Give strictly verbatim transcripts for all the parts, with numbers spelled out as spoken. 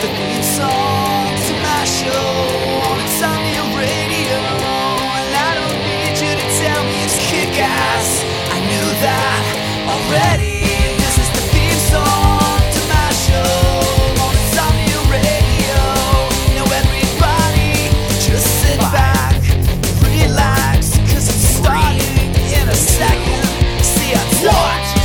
the theme song to my show on Insomnia Radio. And I don't need you to tell me it's kick-ass. I knew that already. This is the theme song to my show on Insomnia Radio. Now everybody just sit back, relax, cause it's starting in a second. See, I told you.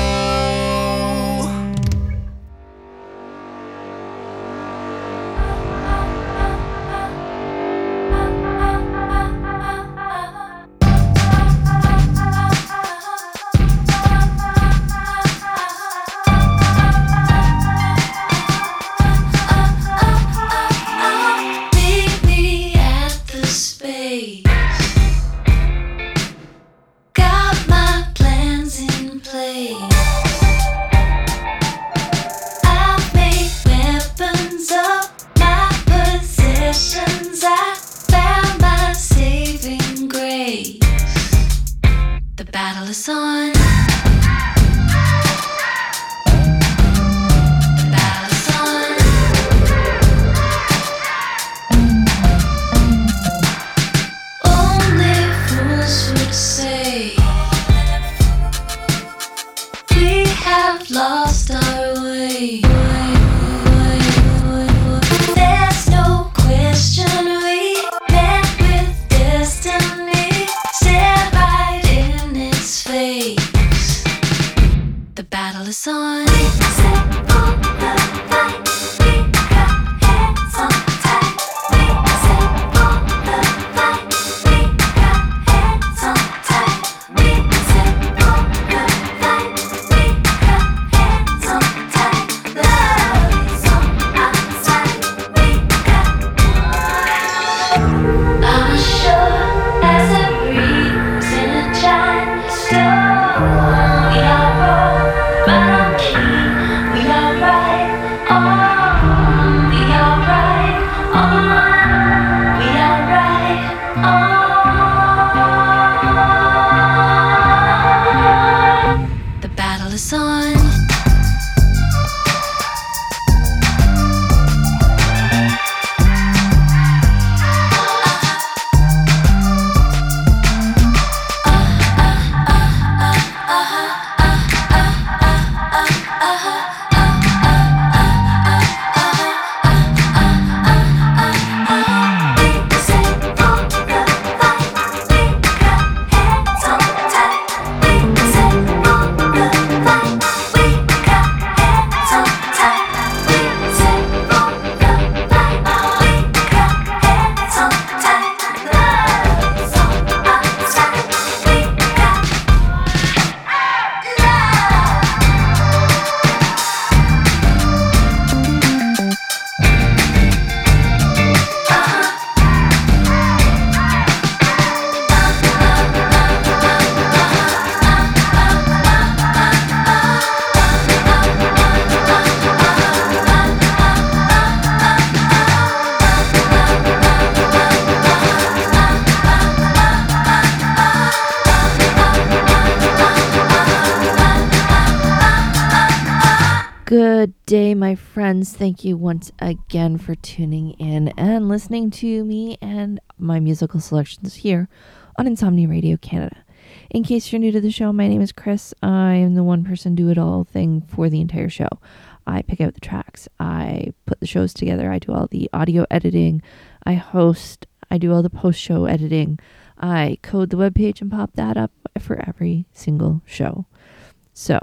Good day, my friends. Thank you once again for tuning in and listening to me and my musical selections here on Insomnia Radio Canada. In case you're new to the show, my name is Chris. I am the one person do it all thing for the entire show. I pick out the tracks. I put the shows together. I do all the audio editing. I host. I do all the post-show editing. I code the webpage and pop that up for every single show. So,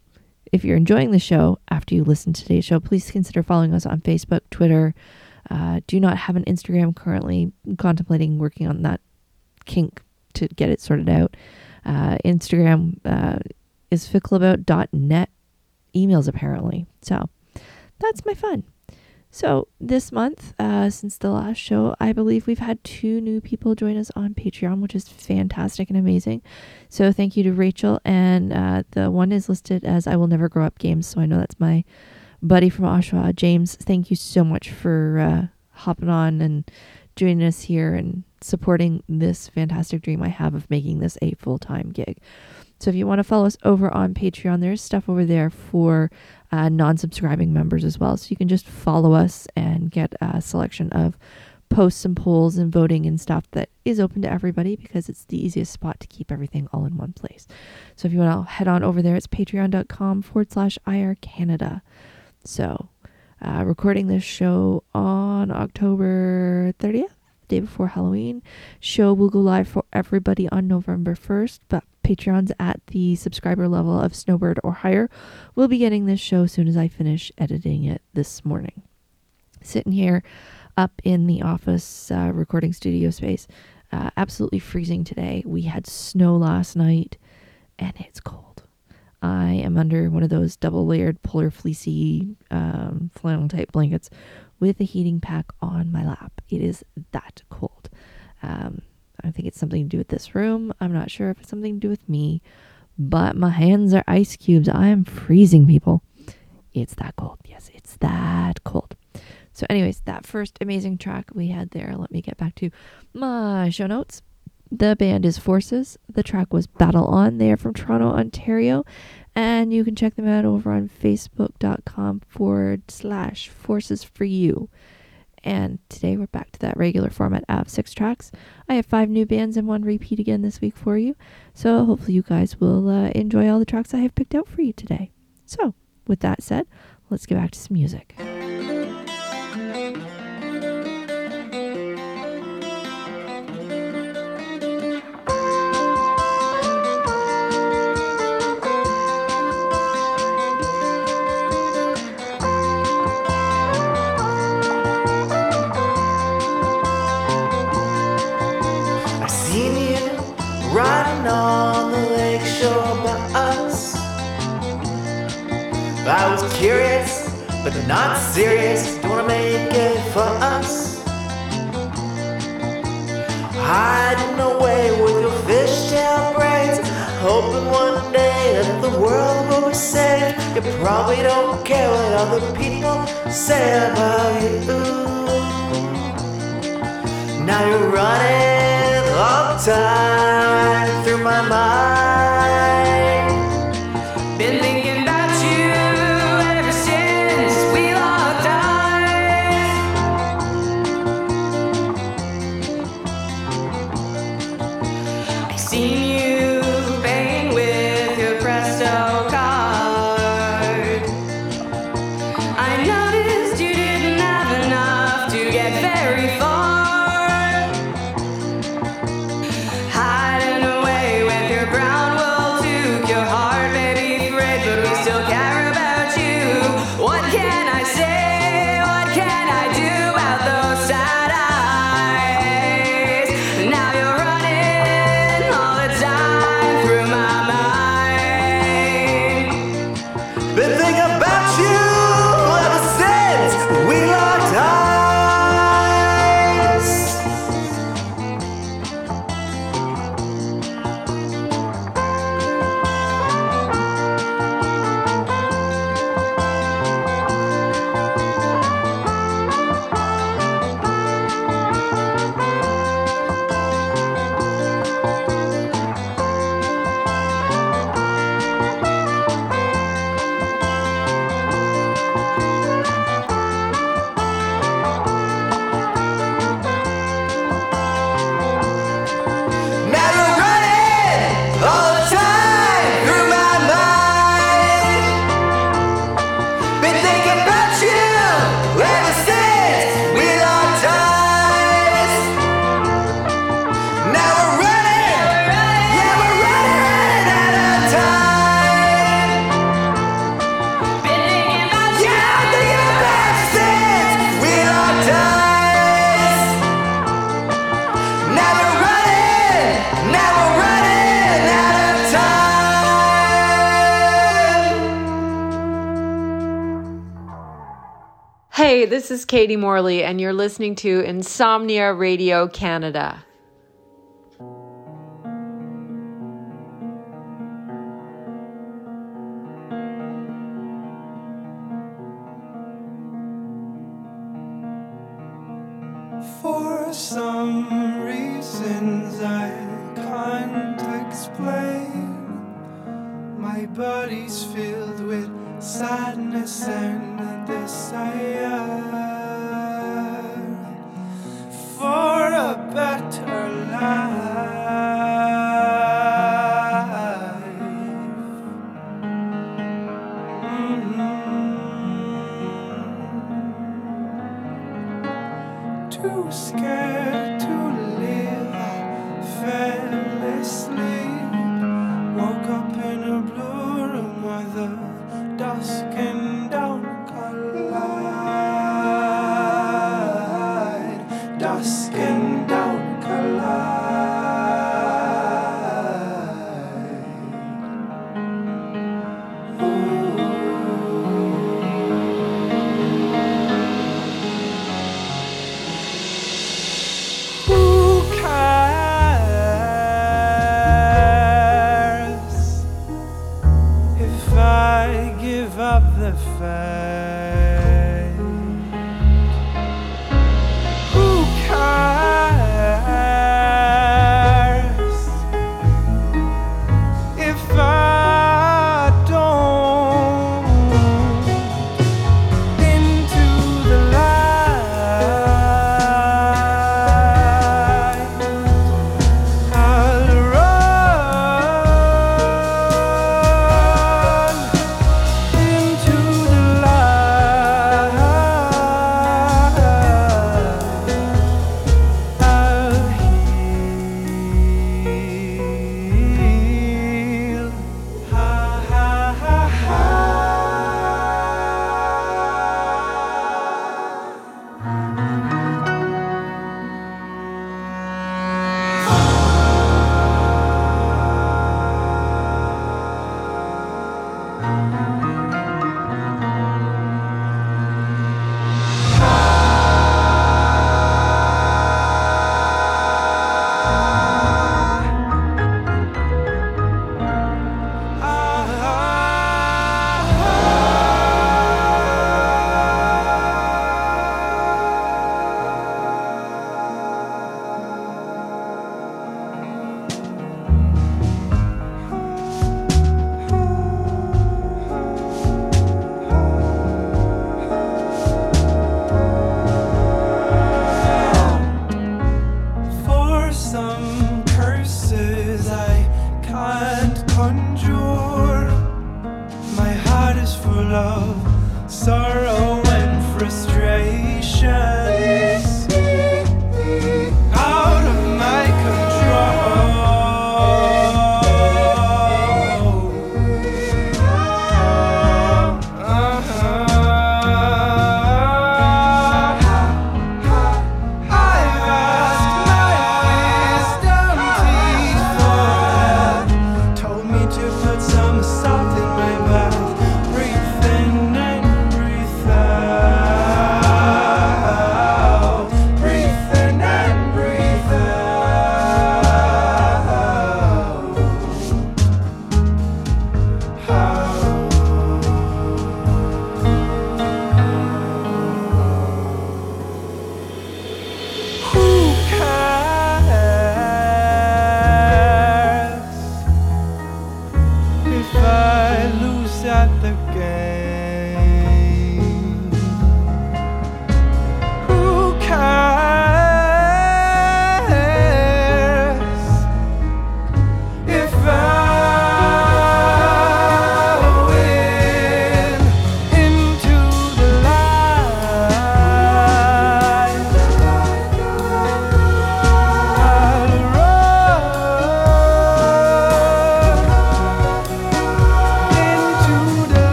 if you're enjoying the show after you listen to today's show, please consider following us on Facebook, Twitter. Uh, do not have an Instagram currently. Contemplating working on that kink to get it sorted out. Uh, Instagram uh, is fickleabout dot net. Emails apparently. So that's my fun. So this month, uh, since the last show, I believe we've had two new people join us on Patreon, which is fantastic and amazing. So thank you to Rachel. And uh, the one is listed as I Will Never Grow Up Games. So I know that's my buddy from Oshawa. James, thank you so much for uh, hopping on and joining us here and supporting this fantastic dream I have of making this a full-time gig. So if you want to follow us over on Patreon, there's stuff over there for uh, non-subscribing members as well. So you can just follow us and get a selection of posts and polls and voting and stuff that is open to everybody, because it's the easiest spot to keep everything all in one place. So if you want to head on over there, it's patreon.com forward slash IR Canada. So uh, recording this show on October thirtieth, day before Halloween. Show will go live for everybody on November first, but Patreons at the subscriber level of Snowbird or higher will be getting this show as soon as I finish editing it this morning. Sitting here up in the office uh, recording studio space, uh, absolutely freezing today. We had snow last night and it's cold. I am under one of those double layered polar fleecy um, flannel type blankets with a heating pack on my lap. It is that cold. Um, I think it's something to do with this room. I'm not sure if it's something to do with me, but my hands are ice cubes. I am freezing, people. It's that cold. Yes, it's that cold. So anyways, that first amazing track we had there, let me get back to my show notes. The band is Forces. The track was Battle On. They are from Toronto, Ontario. And you can check them out over on facebook.com forward slash Forces for You. And today we're back to that regular format of six tracks. I have five new bands and one repeat again this week for you. So hopefully you guys will uh, enjoy all the tracks I have picked out for you today. So with that said, let's get back to some music. On the lake shore by us, I was curious, but not serious. Don't wanna make it for us. Hiding away with your fishtail braids, hoping one day that the world will be saved. You probably don't care what other people say about you. Now you're running all the time through my mind. Been thinking about you ever since we locked eyes. I've seen you paying with your Presto card. I noticed you didn't have enough to get very far. Hey, this is Katie Morley, and you're listening to Insomnia Radio Canada. For some reasons I can't explain, my body's filled with sadness and desire for a better life. Mm-hmm. Too scared to live, I fell asleep. Woke up in a blue room where the dusk and dawn collide. Dusk and dawn collide. Ooh. Who can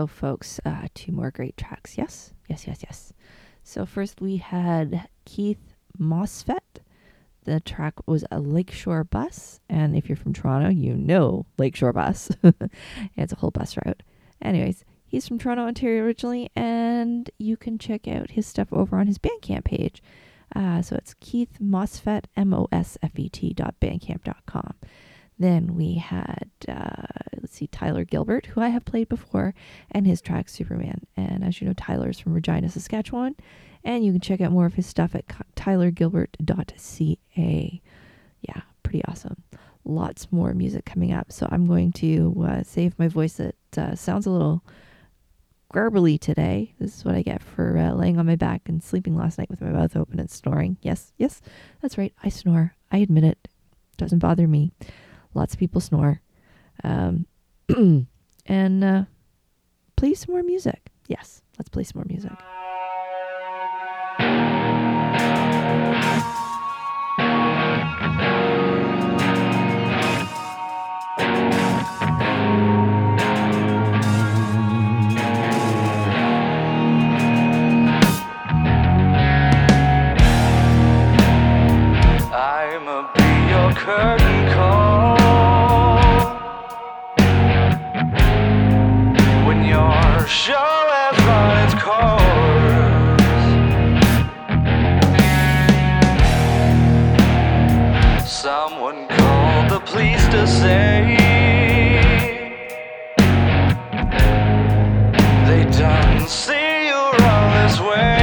go, folks. Uh, two more great tracks. Yes, yes, yes, yes. So first we had Keith Mosfet. The track was a Lakeshore Bus. And if you're from Toronto, you know Lakeshore Bus. It's a whole bus route. Anyways, he's from Toronto, Ontario originally, and you can check out his stuff over on his Bandcamp page. Uh, so it's Keith Mosfet, M O S F E T dot bandcamp dot com. Then we had, uh, let's see, Tyler Gilbert, who I have played before, and his track Superman. And as you know, Tyler's from Regina, Saskatchewan, and you can check out more of his stuff at tyler gilbert dot c a. Yeah, pretty awesome. Lots more music coming up. So I'm going to uh, save my voice that uh, sounds a little garbly today. This is what I get for uh, laying on my back and sleeping last night with my mouth open and snoring. Yes, yes, that's right. I snore. I admit it. Doesn't bother me. Lots of people snore. Um, and uh, play some more music. Yes, let's play some more music. I'ma be your curtain call when your show has run its course. Someone called the police to say they done see you run this way.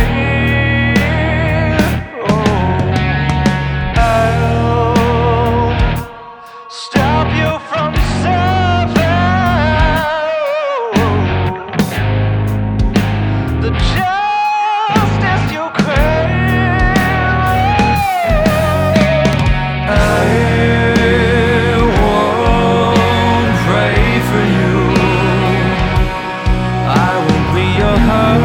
Her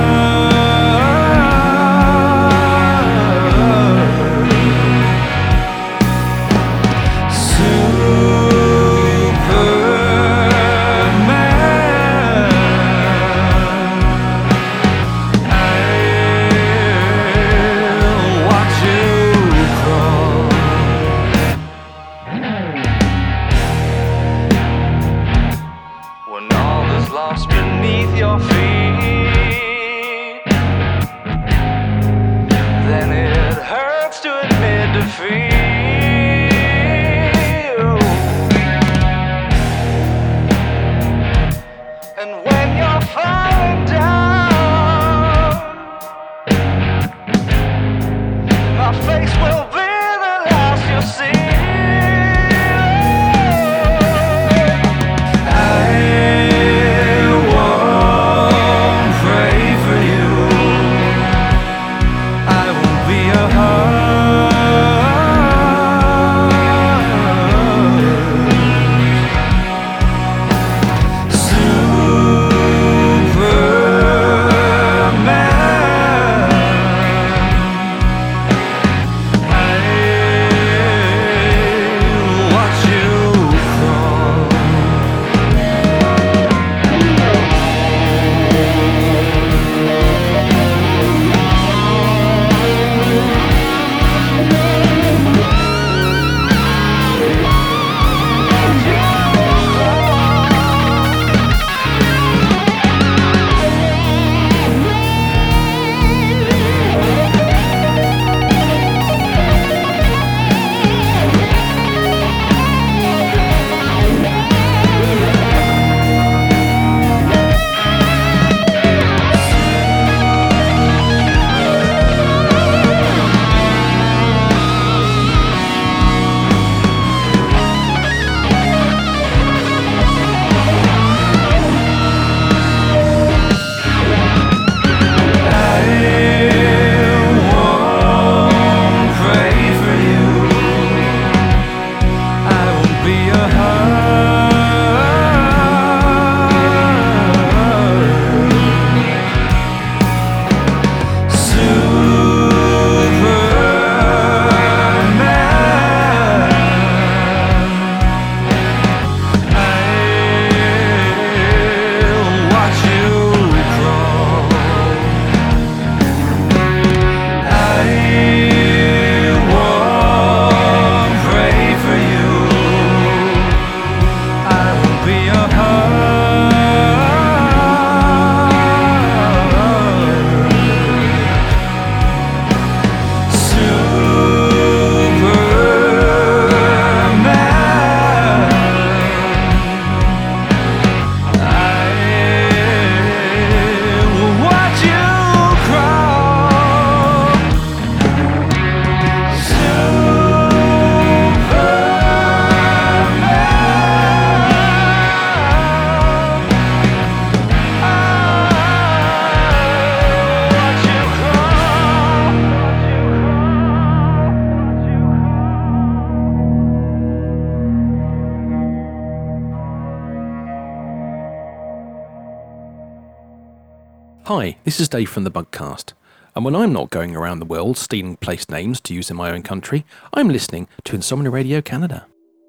Hi, this is Dave from the Bugcast, and when I'm not going around the world stealing place names to use in my own country, I'm listening to Insomnia Radio Canada.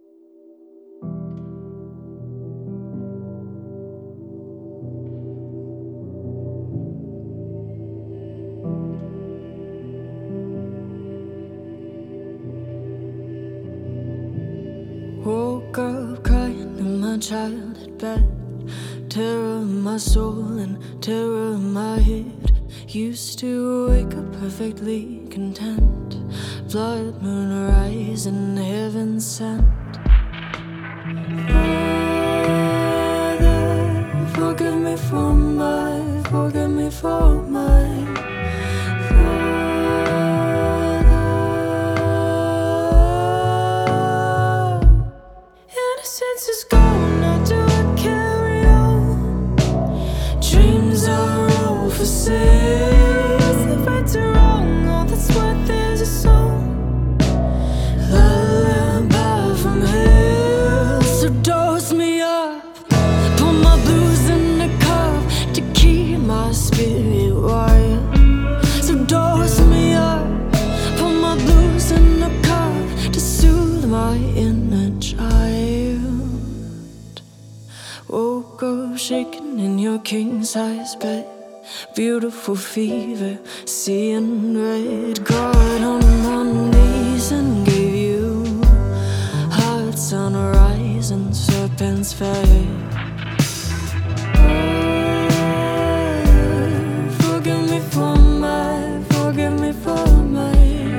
Woke up crying in my childhood bed, terror in my soul and terror in my head. Used to wake up perfectly content, blood moon rising, heaven sent. Father, forgive me for my, forgive me for my innocence is gone, now do I carry on? Dreams are all for sale. Is the right to wrong? All that's worth is a song. Lullaby from hell. So dose me up, put my blues in a cup to keep my spirit wild. So dose me up, put my blues in a cup to soothe my inner child. Woke up shaking in your king-size bed, beautiful fever, seeing red. Got on my knees and gave you hearts on a rise and serpents fed. Oh, forgive me for my, forgive me for my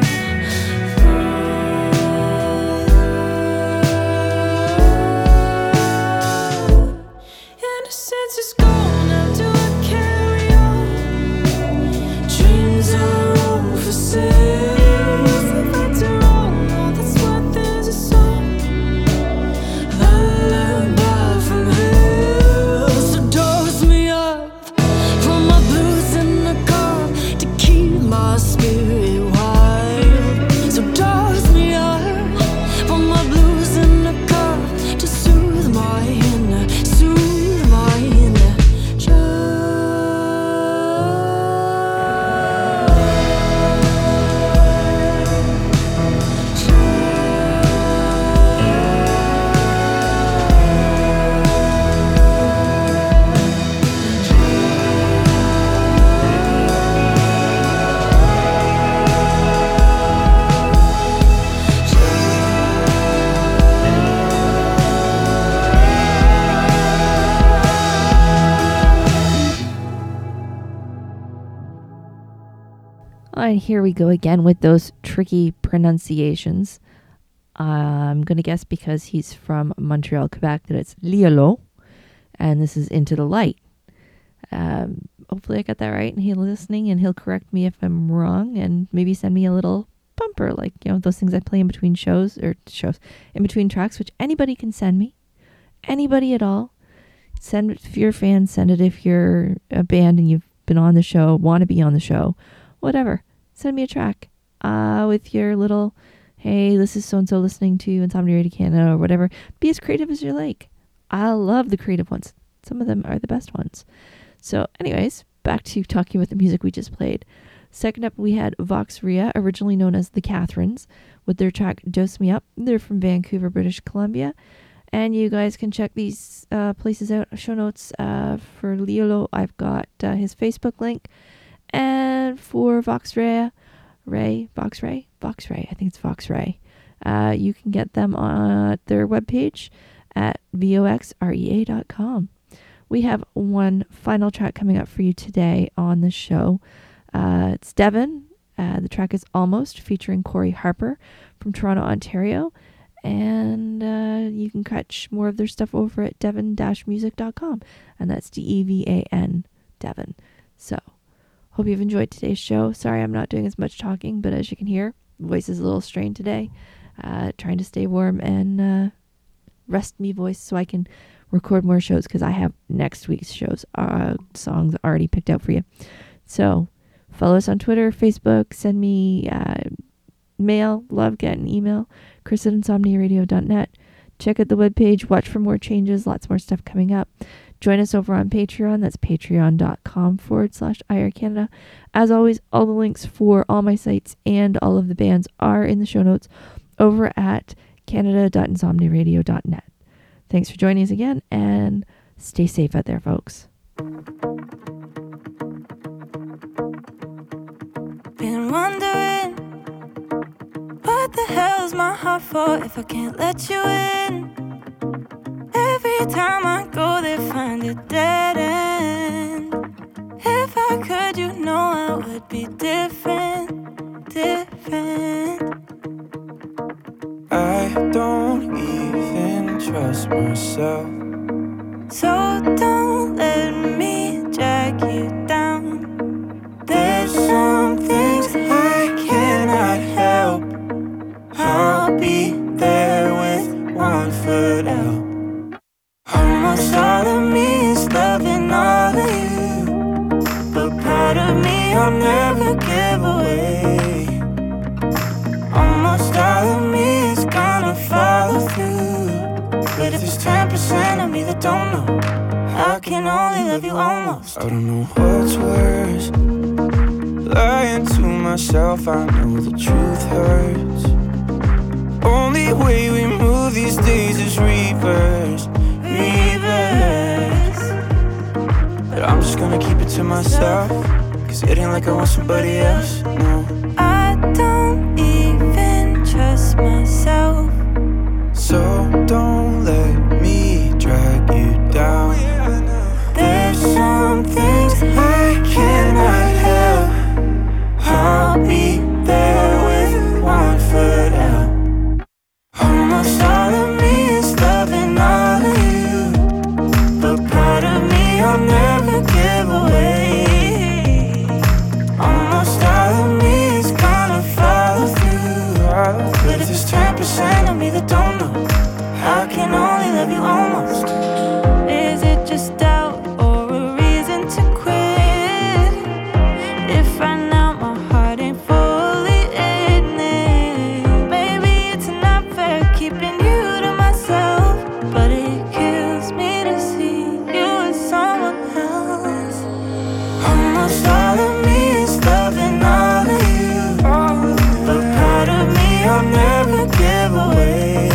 innocence is gone, now do I carry on? Dreams are all for sale. Is the right to wrong? All that's worth is a song. Lullaby from hell. So dose me up, put my blues in a cup to keep my spirit wild. So dose me up, put my blues in a cup to soothe my inner, soothe my inner child. And here we go again with those tricky pronunciations. Uh, I'm going to guess because he's from Montreal, Quebec, that it's Lielo. And this is Into the Light. Um, hopefully I got that right and he's listening and he'll correct me if I'm wrong and maybe send me a little bumper, like, you know, those things I play in between shows or shows, in between tracks, which anybody can send me. Anybody at all. Send it if you're a fan, send it if you're a band and you've been on the show, want to be on the show, whatever. Send me a track uh, with your little, hey, this is so-and-so listening to Insomnia Radio Canada or whatever. Be as creative as you like. I love the creative ones. Some of them are the best ones. So anyways, back to talking about the music we just played. Second up, we had Vox Ria, originally known as the Catherines, with their track Dose Me Up. They're from Vancouver, British Columbia. And you guys can check these uh, places out. Show notes uh, for Lielo. I've got uh, his Facebook link. And for Vox Ray, Ray, Vox Ray, Vox Ray, I think it's Vox Ray. Uh, you can get them on their webpage at vox rea dot com. We have one final track coming up for you today on the show. Uh, it's Devon. Uh, the track is Almost, featuring Corey Harper from Toronto, Ontario. And uh, you can catch more of their stuff over at devon dash music dot com. And that's D E V A N, Devon. So, hope you've enjoyed today's show. Sorry I'm not doing as much talking, but as you can hear, voice is a little strained today. Uh, trying to stay warm and uh, rest me voice so I can record more shows because I have next week's shows, uh, songs already picked out for you. So follow us on Twitter, Facebook, send me uh, mail, love getting email, Chris at insomnia radio dot net. Check out the webpage, watch for more changes, lots more stuff coming up. Join us over on Patreon. That's patreon.com forward slash IR Canada. As always, all the links for all my sites and all of the bands are in the show notes over at canada dot insomnia radio dot net. Thanks for joining us again, and stay safe out there, folks. Been wondering, what the hell's my heart for if I can't let you in? Every time I go they find it dead end. If I could, you know I would be different, different. I don't even trust myself, so don't let me drag you down. There's some things I cannot help. I'll be there with one foot out. Almost all of me is loving all of you, but part of me I'll never give away. Almost all of me is gonna follow through, but if there's ten percent of me that don't know, I can only love you almost. I don't know what's worse, lying to myself. I know the truth hurts. Only way we move these days is reverse, reverse. But I'm just gonna keep it to myself, cause it ain't like I want somebody else, no. I don't even trust myself, so don't let me drag you down. There's some things I cannot help. I'll be there with one foot out. Almost all of me is loving all of you, but part of me I'll never give away. Almost all of me is gonna follow through, but if there's ten percent of me that don't know, I can only love you almost. Is it just doubt or a reason to quit? If right now my heart ain't fully in it, maybe it's not fair keeping you to myself, but it kills me to see you with someone else. Almost all of me is loving all of you, but part of me I'll never give away.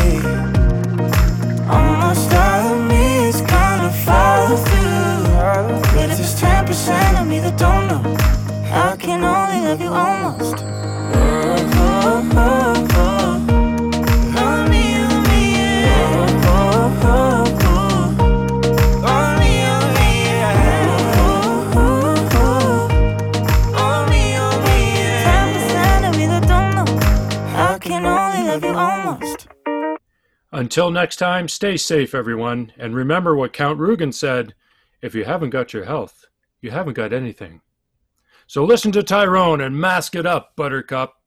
Almost all of me is gonna follow through, but if there's ten percent of me that don't know, I can only love you almost. Oh, oh, oh, oh. Love me, love me, yeah. Oh, oh, oh, oh. Love me, love me, yeah. Oh, oh, oh. Love me, love me, yeah. ten percent of me that don't know, I can only love you almost. Until next time, stay safe, everyone, and remember what Count Rugen said, if you haven't got your health, you haven't got anything. So listen to Tyrone and mask it up, Buttercup.